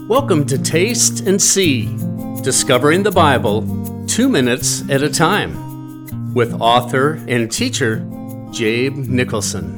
Welcome to Taste and See, discovering the Bible 2 minutes at a time, with author and teacher Jabe Nicholson.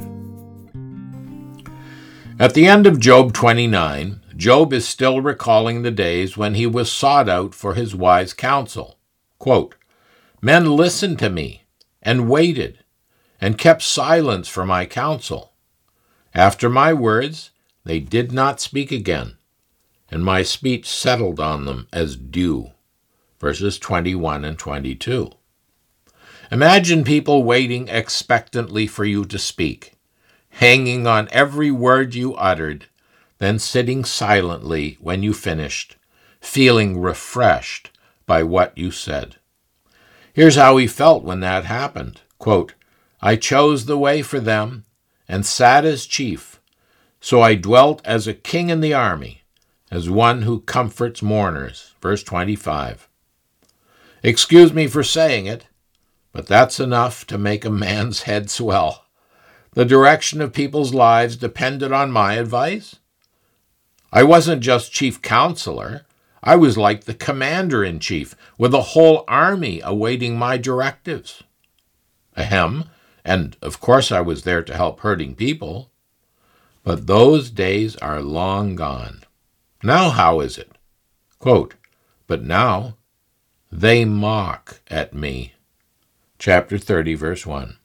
At the end of Job 29, Job is still recalling the days when he was sought out for his wise counsel. Quote, "Men listened to me and waited and kept silence for my counsel. After my words, they did not speak again, and my speech settled on them as dew." Verses 21 and 22. Imagine people waiting expectantly for you to speak, hanging on every word you uttered, then sitting silently when you finished, feeling refreshed by what you said. Here's how he felt when that happened. Quote, "I chose the way for them and sat as chief. So I dwelt as a king in the army, as one who comforts mourners." Verse 25. Excuse me for saying it, but that's enough to make a man's head swell. The direction of people's lives depended on my advice. I wasn't just chief counselor. I was like the commander-in-chief, with a whole army awaiting my directives. Ahem, and of course I was there to help hurting people. But those days are long gone. Now how is it? Quote, "But now they mock at me." Chapter 30, verse 1.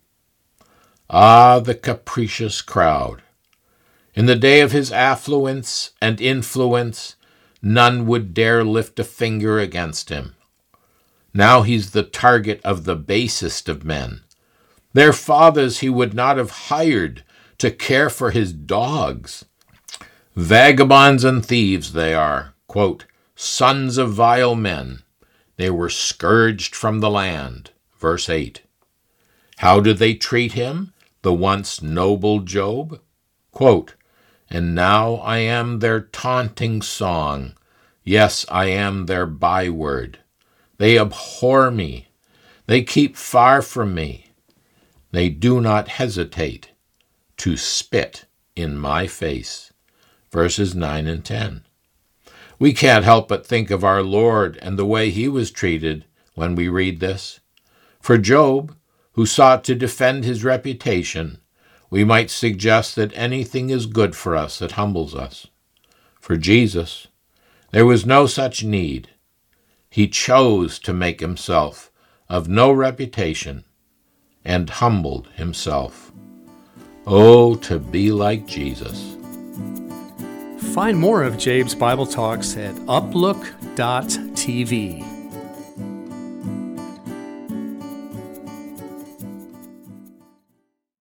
Ah, the capricious crowd. In the day of his affluence and influence, none would dare lift a finger against him. Now he's the target of the basest of men. Their fathers he would not have hired to care for his dogs. Vagabonds and thieves they are, quote, "sons of vile men. They were scourged from the land." Verse 8. How do they treat him, the once noble Job? Quote, "And now I am their taunting song. Yes, I am their byword. They abhor me. They keep far from me. They do not hesitate to spit in my face." Verses 9 and 10. We can't help but think of our Lord and the way he was treated when we read this. For Job, who sought to defend his reputation, we might suggest that anything is good for us that humbles us. For Jesus, there was no such need. He chose to make himself of no reputation and humbled himself. Oh, to be like Jesus. Find more of Jabe's Bible Talks at uplook.tv.